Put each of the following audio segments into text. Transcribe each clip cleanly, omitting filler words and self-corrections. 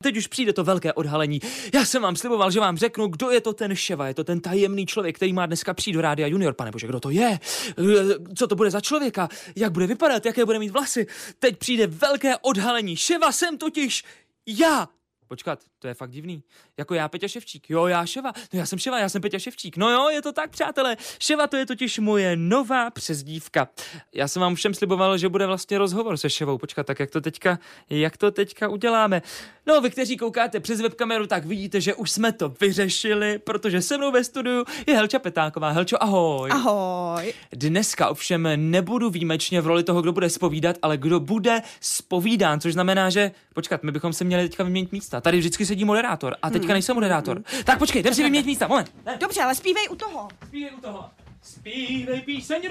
teď už přijde to velké odhalení. Já jsem vám sliboval, že vám řeknu, kdo je to ten Ševa, je to ten tajemný člověk, který má dneska přijít do Rádia Junior. Pane bože, kdo to je? Co to bude za člověka? Jak bude vypadat? Jaké bude mít vlasy? Teď přijde velké odhalení. Ševa jsem totiž já. Počkat, to je fakt divný. Jako já, Peťa Ševčík. Jo, já Ševa. No já jsem Ševa, já jsem Peťa Ševčík. No jo, je to tak, přátelé. Ševa, to je totiž moje nová přezdívka. Já jsem vám všem sliboval, že bude vlastně rozhovor se Ševou. Počkat, tak jak to teďka uděláme? No, vy, kteří koukáte přes webkameru, tak vidíte, že už jsme to vyřešili, protože se mnou ve studiu je Helča Petáková. Helčo, ahoj. Ahoj. Dneska ovšem nebudu výjimečně v roli toho, kdo bude zpovídat, ale kdo bude zpovídán, což znamená, že počkat, my bychom se měli teďka vyměnit místa. Tady vždycky sedí moderátor a teďka nejsem moderátor. Tak počkej, jdem si vyměnit místa, moment. Ne. Dobře, ale zpívej u toho. Zpívej píseň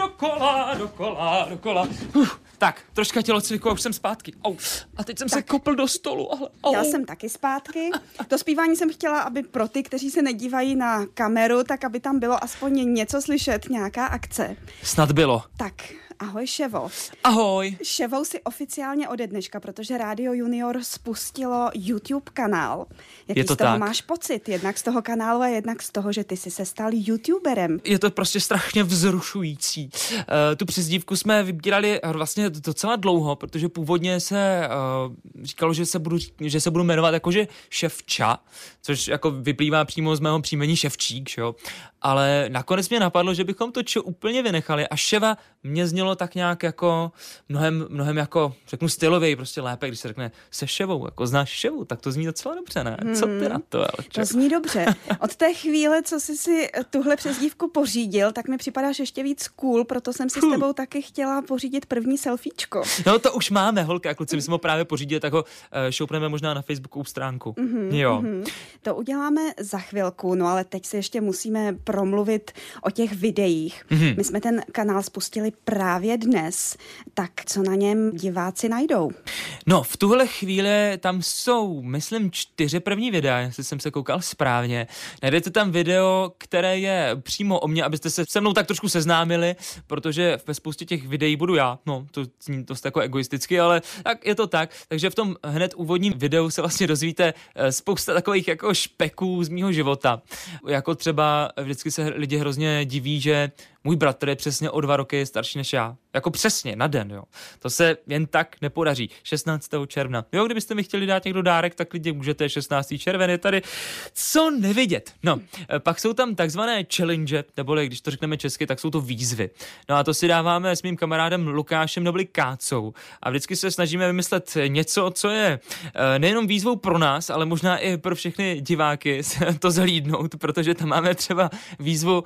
dokola. Tak, troška tělocviku a už jsem zpátky. A teď jsem se kopl do stolu. Já jsem taky zpátky. To zpívání jsem chtěla, aby pro ty, kteří se nedívají na kameru, tak aby tam bylo aspoň něco slyšet, nějaká akce. Snad bylo. Tak, ahoj Ševo. Ahoj. Ševou si oficiálně ode dneška, protože Rádio Junior spustilo YouTube kanál. Jaký z toho máš pocit? Jednak z toho kanálu a jednak z toho, že ty jsi se stal YouTuberem. Je to prostě strašně vzrušující. Tu přezdívku jsme vybírali vlastně docela dlouho, protože původně se říkalo, že se budu jmenovat jakože Ševča, což jako vyplývá přímo z mého příjmení Ševčík, že jo? Ale nakonec mě napadlo, že bychom to úplně vynechali a Ševa mě znělo tak nějak jako mnohem jako, řeknu stylověji, prostě lépe, když se řekne se Ševou, jako znáš Ševu, tak to zní docela dobře, ne? Co ty na to, Elčo? To zní dobře. Od té chvíle, co jsi si tuhle přezdívku pořídil, tak mi připadáš ještě víc cool, proto jsem si s tebou taky chtěla pořídit první selfiečko. No to už máme, holka, kluci, my jsme ho právě pořídili, tak ho šoupneme možná na Facebookovou stránku. Jo. To uděláme za chvilku, no ale teď si ještě musíme promluvit o těch videích. My jsme ten kanál spustili právě dnes, tak co na něm diváci najdou? No, v tuhle chvíli tam jsou, myslím, 4 první videa, jestli jsem se koukal správně. Najdete tam video, které je přímo o mně, abyste se se mnou tak trošku seznámili, protože ve spoustě těch videí budu já. No, to zní dost jako egoisticky, ale tak je to tak. Takže v tom hned úvodním videu se vlastně dozvíte spousta takových jako špeků z mýho života. Jako třeba vždycky se lidi hrozně diví, že můj bratr je přesně o 2 roky starší než já. Jako přesně, na den, jo. To se jen tak nepodaří. 16. června. Jo, kdybyste mi chtěli dát někdo dárek, tak klidně můžete. 16. červen je tady co nevidět. No, pak jsou tam takzvané challenge, neboli když to řekneme česky, tak jsou to výzvy. No a to si dáváme s mým kamarádem Lukášem neboli Kácou. A vždycky se snažíme vymyslet něco, co je nejenom výzvou pro nás, ale možná i pro všechny diváky to zhlídnout, protože tam máme třeba výzvu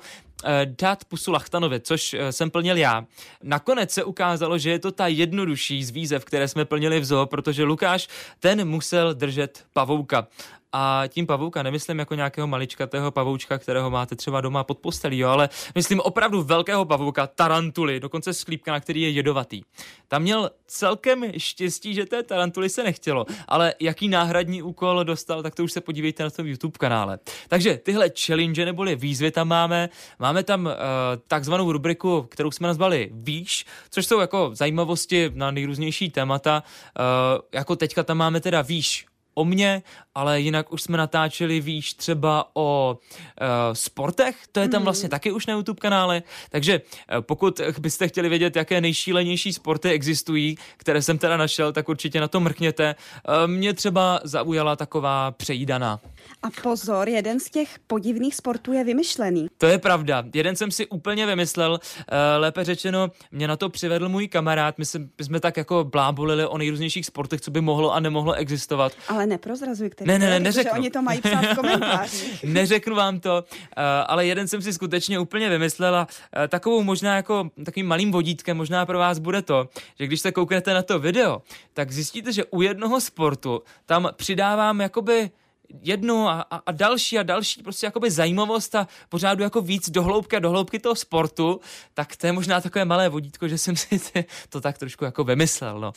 dát pusu Lachtanovi, což jsem plnil já. Nakonec se ukázalo, že je to ta jednodušší z výzev, které jsme plnili v zoo, protože Lukáš, ten musel držet pavouka. A tím pavouka nemyslím jako nějakého maličkatého pavoučka, kterého máte třeba doma pod postelí, jo, ale myslím opravdu velkého pavouka, tarantuly, dokonce sklípka, na který je jedovatý. Tam měl celkem štěstí, že té tarantuly se nechtělo, ale jaký náhradní úkol dostal, tak to už se podívejte na tom YouTube kanále. Takže tyhle challenge neboli výzvy tam máme. Máme tam takzvanou rubriku, kterou jsme nazvali Víš, což jsou jako zajímavosti na nejrůznější témata. Jako teďka tam máme teda Víš o mně, ale jinak už jsme natáčeli, víš, třeba o sportech, to je tam vlastně taky už na YouTube kanále, takže pokud byste chtěli vědět, jaké nejšílenější sporty existují, které jsem teda našel, tak určitě na to mrkněte. Mě třeba zaujala taková přejídaná. A pozor, jeden z těch podivných sportů je vymyšlený. To je pravda, jeden jsem si úplně vymyslel, lépe řečeno, mě na to přivedl můj kamarád, my jsme tak jako blábolili o nejrůznějších sportech, co by mohlo a nemohlo existovat. Ale neprozrazuj, který ne, neřeknu. Protože oni to mají psát v komentářích. Neřeknu vám to, ale jeden jsem si skutečně úplně vymyslel a takovou možná jako takovým malým vodítkem možná pro vás bude to, že když se kouknete na to video, tak zjistíte, že u jednoho sportu tam přidávám jakoby jednu a další prostě jakoby zajímavost a pořád jako víc do hloubky toho sportu, tak to je možná takové malé vodítko, že jsem si to tak trošku jako vymyslel, no.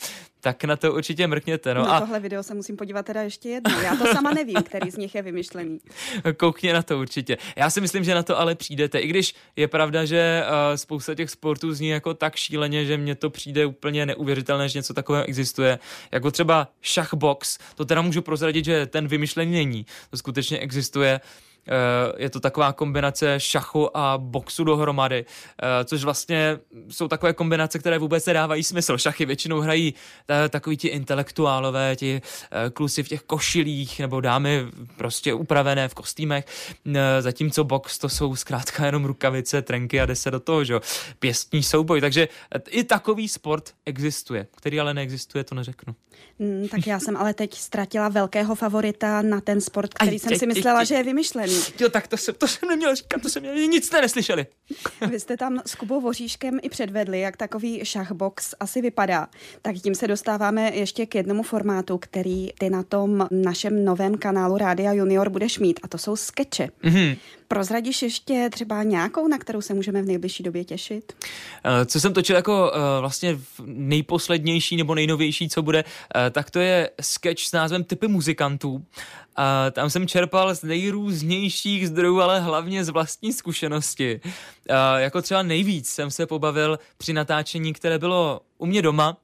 tak na to určitě mrkněte. No a tohle video se musím podívat teda ještě jednou. Já to sama nevím, který z nich je vymyšlený. Koukně na to určitě. Já si myslím, že na to ale přijdete. I když je pravda, že spousta těch sportů zní jako tak šíleně, že mně to přijde úplně neuvěřitelné, že něco takového existuje. Jako třeba šachbox. To teda můžu prozradit, že ten vymyšlený není. To skutečně existuje. Je to taková kombinace šachu a boxu dohromady, což vlastně jsou takové kombinace, které vůbec nedávají smysl. Šachy většinou hrají takoví ti intelektuálové, ti kluci v těch košilích nebo dámy prostě upravené v kostýmech, zatímco box to jsou zkrátka jenom rukavice, trenky a jde se do toho, že? Pěstní souboj. Takže i takový sport existuje, který ale neexistuje, to neřeknu. Tak já jsem ale teď ztratila velkého favorita na ten sport, který jsem si myslela, že je vymyšlený. Jo, tak to jsem neměl říkat, nic jste neslyšeli. Vy jste tam s Kubou Voříškem i předvedli, jak takový šachbox asi vypadá. Tak tím se dostáváme ještě k jednomu formátu, který ty na tom našem novém kanálu Rádia Junior budeš mít, a to jsou skeče. Mm-hmm. Prozradíš ještě třeba nějakou, na kterou se můžeme v nejbližší době těšit? Co jsem točil jako vlastně nejposlednější nebo nejnovější, co bude, tak to je sketch s názvem Typy muzikantů. Tam jsem čerpal z nejrůznějších zdrojů, ale hlavně z vlastní zkušenosti. Jako třeba nejvíc jsem se pobavil při natáčení, které bylo u mě doma,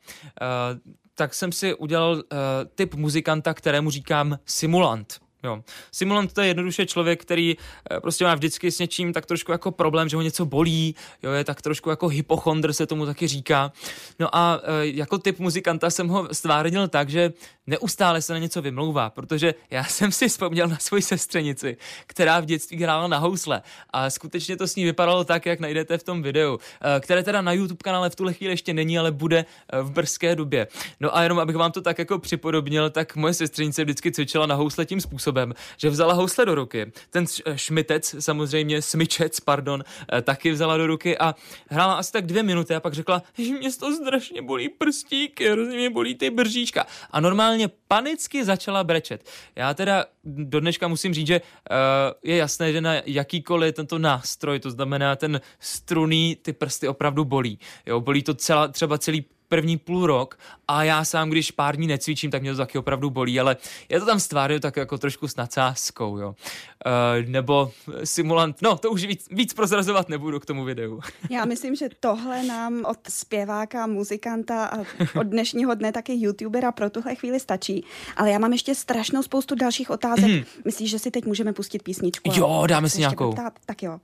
tak jsem si udělal typ muzikanta, kterému říkám simulant. Jo. Simulant to je jednoduše člověk, který prostě má vždycky s něčím tak trošku jako problém, že ho něco bolí, jo, je tak trošku jako hypochondr, se tomu taky říká. No a jako typ muzikanta jsem ho stvárnil tak, že neustále se na něco vymlouvá, protože já jsem si vzpomněl na svoji sestřenici, která v dětství hrála na housle a skutečně to s ní vypadalo tak, jak najdete v tom videu, které teda na YouTube kanále v tuhle chvíli ještě není, ale bude v brzké době. No a jenom abych vám to tak jako připodobnil, tak moje sestřenice vždycky cvičila na housle tím způsobem, že vzala housle do ruky. Ten šmitec, samozřejmě smyčec, pardon, taky vzala do ruky a hrála asi tak 2 minuty a pak řekla, že mě to strašně bolí prstíky, hrozně mě bolí ty bržíčka. A normálně panicky začala brečet. Já teda do dneška musím říct, že je jasné, že na jakýkoliv tento nástroj, to znamená ten struný, ty prsty opravdu bolí. Jo, bolí to třeba celý první půl rok a já sám, když pár dní necvičím, tak mě to taky opravdu bolí, ale je to tam stvárňuji tak jako trošku s nadsázkou, jo. Nebo simulant, no to už víc prozrazovat nebudu k tomu videu. Já myslím, že tohle nám od zpěváka, muzikanta a od dnešního dne taky youtubera pro tuhle chvíli stačí, ale já mám ještě strašnou spoustu dalších otázek. Myslíš, že si teď můžeme pustit písničku? Jo, dáme si nějakou. Tak jo.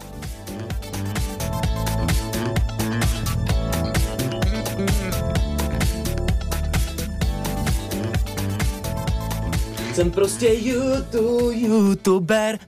Jsem prostě youtuber.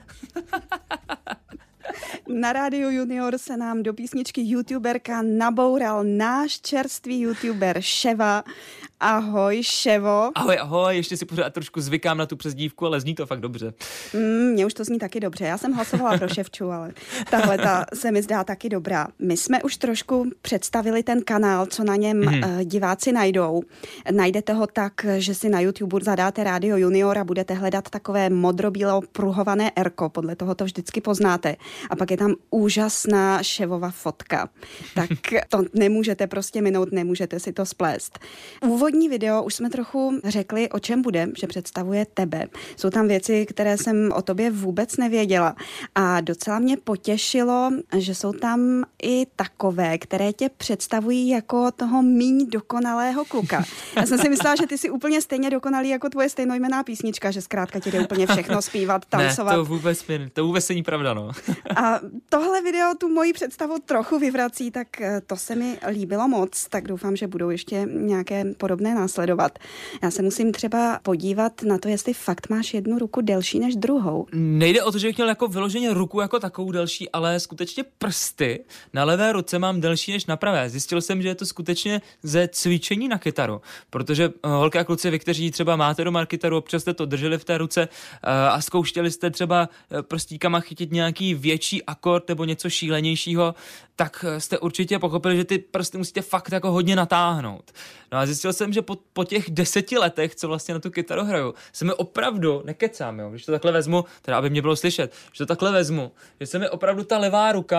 Na Rádiu Junior se nám do písničky youtuberka naboural náš čerstvý youtuber Ševa. Ahoj, Ševo. Ahoj, ještě si pořád trošku zvykám na tu přezdívku, ale zní to fakt dobře. Mně už to zní taky dobře. Já jsem hlasovala pro Ševču, ale tahle se mi zdá taky dobrá. My jsme už trošku představili ten kanál, co na něm diváci najdou. Najdete ho tak, že si na YouTube zadáte Rádio Junior a budete hledat takové modrobílo pruhované erko, podle toho to vždycky poznáte. A pak je tam úžasná Ševova fotka. Tak to nemůžete prostě minout, nemůžete si to splést. Úvodní video už jsme trochu řekli, o čem bude, že představuje tebe. Jsou tam věci, které jsem o tobě vůbec nevěděla. A docela mě potěšilo, že jsou tam i takové, které tě představují jako toho míň dokonalého kluka. Já jsem si myslela, že ty jsi úplně stejně dokonalý jako tvoje stejnojmenná písnička, že zkrátka ti jde úplně všechno zpívat, tancovat. Ne, to vůbec není pravda, no. A tohle video tu moji představu trochu vyvrací, tak to se mi líbilo moc, tak doufám, že budou ještě nějaké podobné následovat. Já se musím třeba podívat na to, jestli fakt máš jednu ruku delší než druhou. Nejde o to, že bych měl jako vyloženě ruku jako takovou delší, ale skutečně prsty na levé ruce mám delší než na pravé. Zjistil jsem, že je to skutečně ze cvičení na kytaru, protože holky a kluci, vy, kteří třeba máte doma kytaru, občas jste to drželi v té ruce a zkoušeli jste třeba prstíkama chytit nějaký větší akord nebo něco šílenějšího, tak jste určitě pochopili, že ty prsty musíte fakt jako hodně natáhnout. No a zjistil jsem, že po těch 10 letech, co vlastně na tu kytaru hraju, se mi opravdu, nekecám, jo, když to takhle vezmu, teda aby mě bylo slyšet, že to takhle vezmu, že se mi opravdu ta levá ruka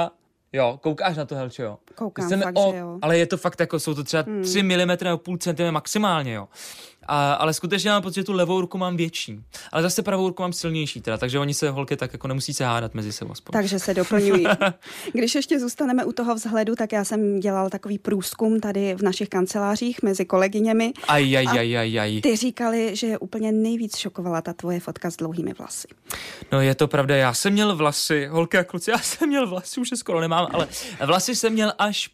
Jo, koukáš na to, Helčo, jo. Koukám, Jsem fakt, že jo. Ale je to fakt jako, jsou to třeba 3 mm nebo půl centimetru maximálně, jo. Ale skutečně mám pocit, že tu levou ruku mám větší. Ale zase pravou ruku mám silnější teda, takže oni se holky tak jako nemusí se hádat mezi sebou aspoň. Takže se doplňují. Když ještě zůstaneme u toho vzhledu, tak já jsem dělal takový průzkum tady v našich kancelářích mezi kolegyněmi. Ty říkali, že je úplně nejvíc šokovala ta tvoje fotka s dlouhými vlasy. No je to pravda, já jsem měl vlasy, holky a kluci, já jsem měl vlasy, už je skoro nemám, ale vlasy jsem měl až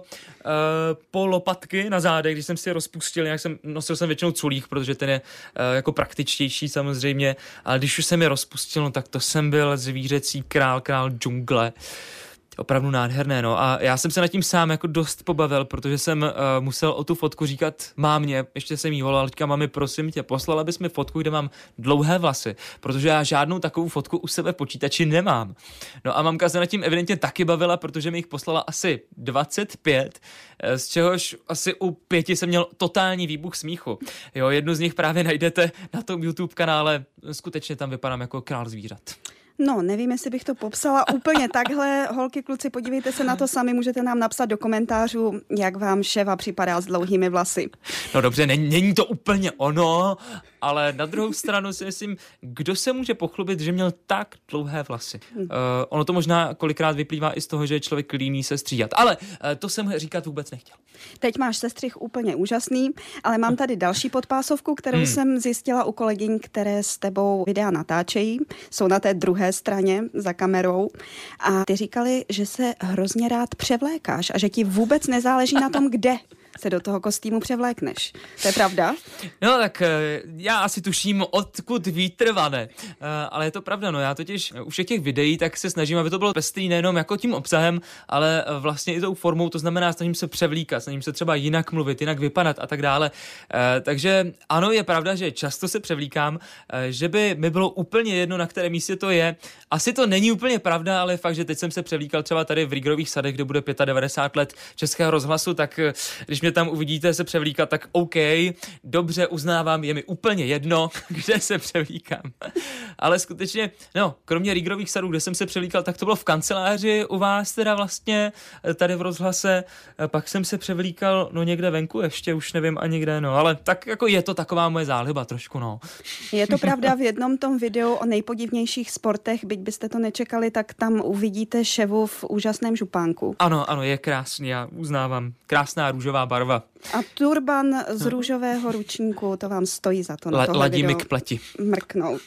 po lopatky na zádech, když jsem si je rozpustil, nosil jsem většinou culík, protože ten je jako praktičtější samozřejmě, ale když už jsem je rozpustil, no, tak to jsem byl zvířecí král džungle. Opravdu nádherné, no. A já jsem se nad tím sám jako dost pobavil, protože jsem musel o tu fotku říkat mámě, ještě jsem jí volal, říkám, mami, prosím tě, poslala bys mi fotku, kde mám dlouhé vlasy, protože já žádnou takovou fotku u sebe v počítači nemám. No a mamka se nad tím evidentně taky bavila, protože mi jich poslala asi 25, z čehož asi u 5 jsem měl totální výbuch smíchu. Jo, jednu z nich právě najdete na tom YouTube kanále, skutečně tam vypadám jako král zvířat. No, nevím, jestli bych to popsala úplně takhle. Holky, kluci, podívejte se na to sami, můžete nám napsat do komentářů, jak vám šéfa připadá s dlouhými vlasy. No dobře, není to úplně ono, ale na druhou stranu si myslím, kdo se může pochlubit, že měl tak dlouhé vlasy. Ono to možná kolikrát vyplývá i z toho, že je člověk líný se stříhat, ale to jsem říkat vůbec nechtěl. Teď máš sestřih úplně úžasný, ale mám tady další podpásovku, kterou jsem zjistila u kolegyň, které s tebou videa natáčejí. Jsou na té druhé straně za kamerou a ty říkali, že se hrozně rád převlékáš a že ti vůbec nezáleží na tom, kde se do toho kostýmu převlékneš. To je pravda? No tak já asi tuším, odkud vítr vane. Ale je to pravda, no já totiž u všech těch videí tak se snažím, aby to bylo pestrý nejenom jako tím obsahem, ale vlastně i tou formou, to znamená snažím se převlíkat, snažím se třeba jinak mluvit, jinak vypadat a tak dále. Takže ano, je pravda, že často se převlíkám, že by mi bylo úplně jedno, na kterém místě to je. Asi to není úplně pravda, ale fakt, že teď jsem se převlíkal třeba tady v Rigrových sadech, kde bude 95 let Českého rozhlasu, tak když mě tam uvidíte se převlíkat, tak OK, dobře, uznávám, je mi úplně jedno, kde se převlíkám. Ale skutečně, no, kromě Rigrových sadů, kde jsem se převlíkal, tak to bylo v kanceláři u vás teda vlastně, tady v rozhlase, pak jsem se převlíkal, no někde venku ještě, už nevím ani kde, no, ale tak jako je to taková moje záliba trošku, no. Je to pravda, v jednom tom videu o nejpodivnějších sportech, byť byste to nečekali, tak tam uvidíte ševu v úžasném župánku. Ano, je krásný, já uznávám, krásná růžová barva. A turban z růžového ručníku, to vám stojí za to na tohle ladí video mi k pleti. Mrknout.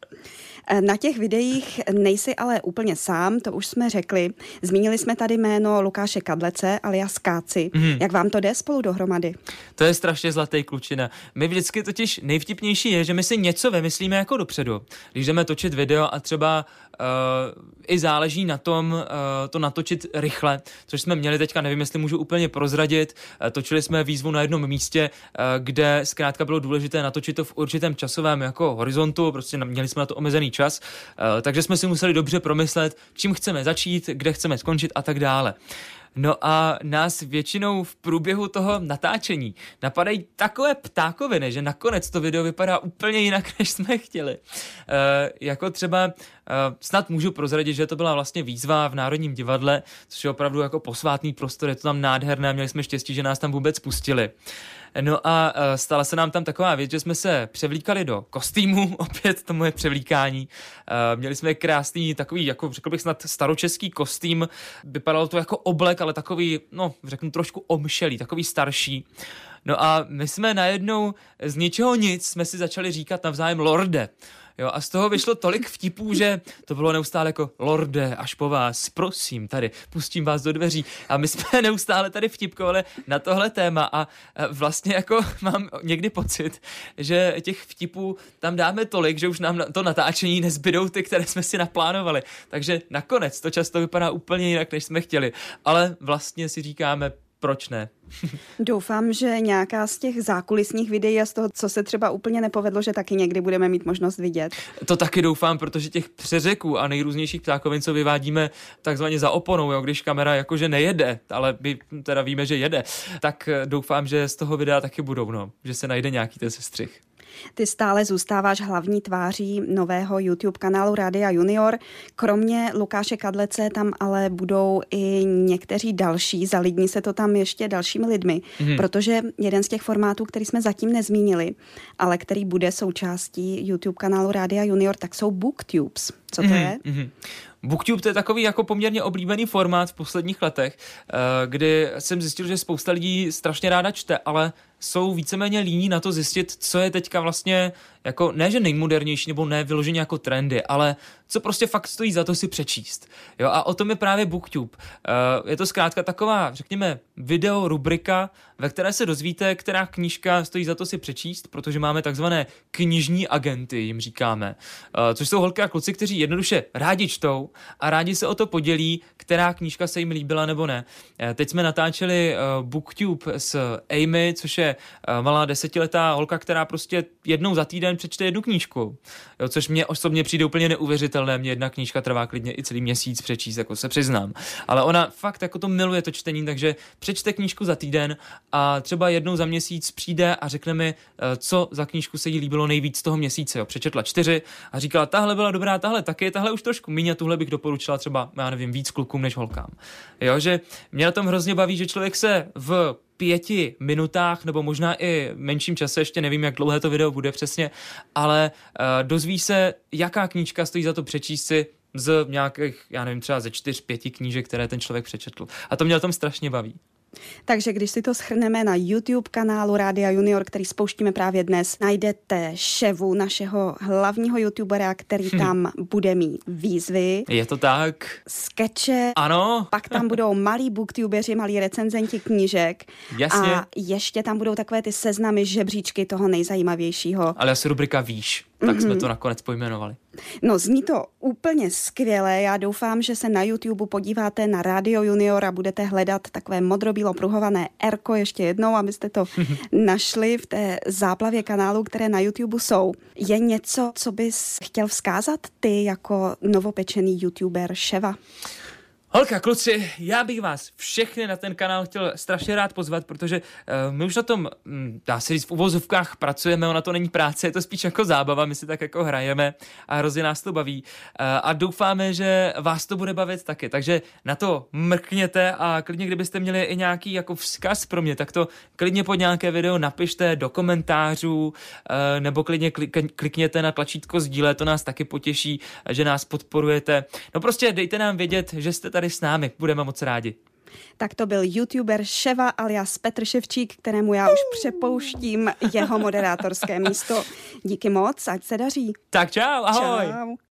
Na těch videích nejsi ale úplně sám, to už jsme řekli. Zmínili jsme tady jméno Lukáše Kadlece alias Káci. Jak vám to jde spolu dohromady? To je strašně zlatý klučina. My vždycky totiž nejvtipnější je, že my si něco vymyslíme jako dopředu. Když jdeme točit video a třeba i záleží na tom to natočit rychle, což jsme měli teďka, nevím, jestli můžu úplně prozradit. Točili jsme výzvu na jednom místě, kde zkrátka bylo důležité natočit to v určitém časovém jako horizontu, prostě měli jsme na to omezený čas, takže jsme si museli dobře promyslet, čím chceme začít, kde chceme skončit a tak dále. No a nás většinou v průběhu toho natáčení napadají takové ptákoviny, že nakonec to video vypadá úplně jinak, než jsme chtěli. Jako třeba snad můžu prozradit, že to byla vlastně výzva v Národním divadle, což je opravdu jako posvátný prostor, je to tam nádherné, měli jsme štěstí, že nás tam vůbec pustili. No a stala se nám tam taková věc, že jsme se převlíkali do kostýmu, opět to moje převlíkání. Měli jsme krásný takový, jako řekl bych snad staročeský kostým, vypadalo to jako oblek, ale takový, no řeknu trošku omšelý, takový starší. No a my jsme najednou z ničeho nic jsme si začali říkat navzájem lorde. Jo, a z toho vyšlo tolik vtipů, že to bylo neustále jako lorde, až po vás, prosím, tady, pustím vás do dveří. A my jsme neustále tady vtipkovali na tohle téma a vlastně jako mám někdy pocit, že těch vtipů tam dáme tolik, že už nám to natáčení nezbydou ty, které jsme si naplánovali. Takže nakonec to často vypadá úplně jinak, než jsme chtěli. Ale vlastně si říkáme, proč ne? Doufám, že nějaká z těch zákulisních videí a z toho, co se třeba úplně nepovedlo, že taky někdy budeme mít možnost vidět. To taky doufám, protože těch přeřeků a nejrůznějších ptákovin, co vyvádíme takzvaně za oponou, jo, když kamera jakože nejede, ale my teda víme, že jede, tak doufám, že z toho videa taky budou, no, že se najde nějaký ten sestřih. Ty stále zůstáváš hlavní tváří nového YouTube kanálu Rádia Junior. Kromě Lukáše Kadlece tam ale budou i někteří další, zalidní se to tam ještě dalšími lidmi, protože jeden z těch formátů, který jsme zatím nezmínili, ale který bude součástí YouTube kanálu Rádia Junior, tak jsou BookTubes. Co to je? BookTube to je takový jako poměrně oblíbený formát v posledních letech, kdy jsem zjistil, že spousta lidí strašně ráda čte, ale jsou víceméně líní na to zjistit, co je teďka vlastně jako, ne že nejmodernější, nebo ne vyloženě jako trendy, ale co prostě fakt stojí za to si přečíst. Jo, a o tom je právě BookTube. Je to zkrátka taková, řekněme, video rubrika, ve které se dozvíte, která knížka stojí za to si přečíst, protože máme takzvané knižní agenty, jim říkáme, což jsou holky a kluci, kteří jednoduše rádi čtou a rádi se o to podělí, která knížka se jim líbila nebo ne. Teď jsme natáčeli BookTube s Amy, což je malá 10letá holka, která prostě jednou za týden přečte jednu knížku. Jo, což mě osobně přijde úplně neuvěřitelné. Mně jedna knížka trvá klidně i celý měsíc přečíst, jako se přiznám. Ale ona fakt jako to miluje, to čtení, takže přečte knížku za týden a třeba jednou za měsíc přijde a řekne mi, co za knížku se jí líbilo nejvíc toho měsíce. Jo. Přečetla 4 a říkala, tahle byla dobrá, tahle taky, tahle už trošku míň a tuhle bych doporučila třeba, já nevím, víc klukům než holkám. Jo, že mě na tom hrozně baví, že člověk se v 5 minutách, nebo možná i menším čase, ještě nevím, jak dlouhé to video bude přesně, ale dozví se, jaká knížka stojí za to přečíst si z nějakých, já nevím, třeba ze 4-5 knížek, které ten člověk přečetl. A to mě na tom strašně baví. Takže když si to shrneme na YouTube kanálu Rádia Junior, který spouštíme právě dnes, najdete Ševu, našeho hlavního youtubera, který tam bude mít výzvy. Je to tak. Skeče. Ano. Pak tam budou malí booktubeři, malí recenzenti knížek. Jasně. A ještě tam budou takové ty seznamy, žebříčky toho nejzajímavějšího. Ale asi rubrika Víš, tak jsme to nakonec pojmenovali. No, zní to úplně skvěle. Já doufám, že se na YouTube podíváte na Radio Junior a budete hledat takové modrobílo pruhované R-ko ještě jednou, abyste to našli v té záplavě kanálů, které na YouTube jsou. Je něco, co bys chtěl vzkázat ty jako novopečený YouTuber Ševa? Holka, kluci, já bych vás všechny na ten kanál chtěl strašně rád pozvat, protože my už na tom, dá se říct, v uvozovkách pracujeme, ona to není práce, je to spíš jako zábava, my si tak jako hrajeme a hrozně nás to baví a doufáme, že vás to bude bavit taky, takže na to mrkněte a klidně, kdybyste měli i nějaký jako vzkaz pro mě, tak to klidně pod nějaké video napište do komentářů nebo klidně klikněte na tlačítko sdílet, to nás taky potěší, že nás podporujete. No prostě dejte nám vědět, že jste tady s námi, budeme moc rádi. Tak to byl YouTuber Ševa alias Petr Ševčík, kterému já už přepouštím jeho moderátorské místo. Díky moc, ať se daří. Tak čau, ahoj. Čau.